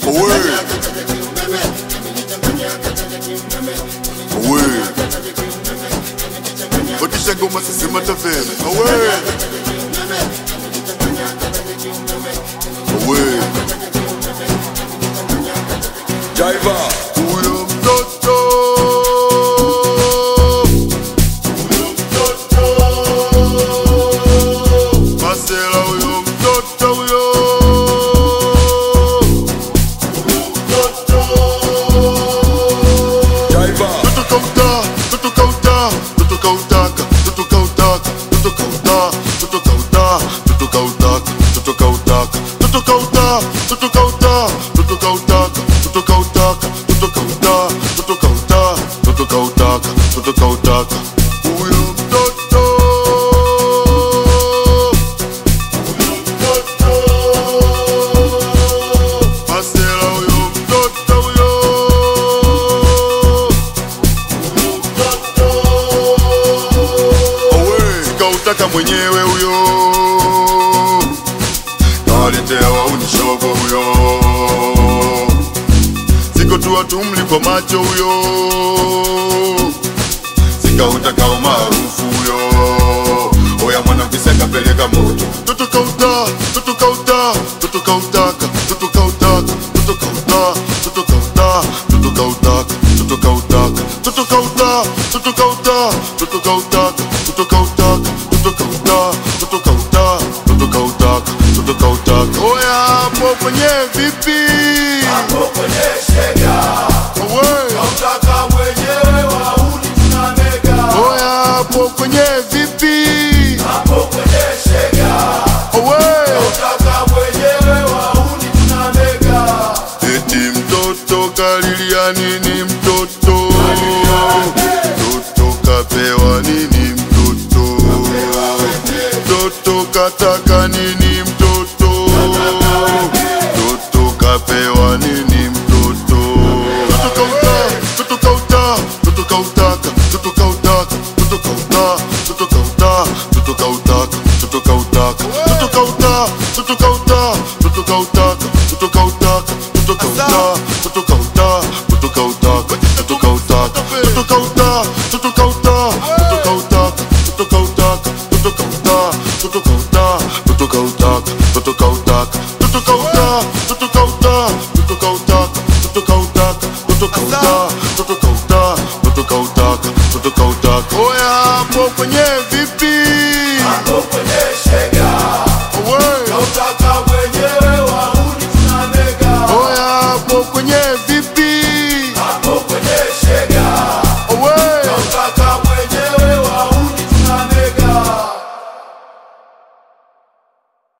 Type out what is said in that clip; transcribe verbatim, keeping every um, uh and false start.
Away. Away. Otisha ngoma sisi mataveni. Away. Away. Jaiva. Huyo mtoto. Huyo mtoto. Masela huyo mtoto huyo. Taka mwenyewe huyo, nawaletea waunishogo huyo, siko tu watumli kwa macho huyo, sika utaka umaarufu huyo, oya mwana kisaka peleka moto. Toto kauta, toto kauta, toto kautaka, toto kautaka, toto kauta, toto kauta, toto kautaka, toto kautaka, toto kauta, toto kauta, toto kautaka, toto kautaka. Oya hapo kwenye vipi? Hapo kwenye shega. Away. Kautaka mwenyewe wauni tunamega. Oya hapo kwenye vipi? Hapo kwenye shega. Away. Kautaka mwenyewe wauni tunamega. Eti mtoto kalilia nini mtoto? Mtoto kapewa nini mtoto? Mtoto kataka nini mtoto? Mtoto kapewa nini mtoto? Mtoto kauta, mtoto kauta, mtoto kautaka, mtoto kautaka, mtoto kauta, mtoto kauta, mtoto kautaka, mtoto kautaka, mtoto kauta, mtoto kauta, mtoto kautaka, mtoto kautaka, mtoto kauta, mtoto kauta, mtoto kautaka, mtoto kautaka, mtoto kauta, mtoto kauta, mtoto kautaka, mtoto kautaka, mtoto kauta, mtoto kauta, mtoto kautaka, mtoto kautaka, mtoto kauta, mtoto kauta, mtoto kautaka, mtoto kautaka, mtoto kauta, mtoto kauta, mtoto kautaka, mtoto kautaka. Oya hapo kwenye vipi? Hapo kwenye shega. Away. Kautaka mwenyewe wauni tunamega. Oya hapo kwenye vipi?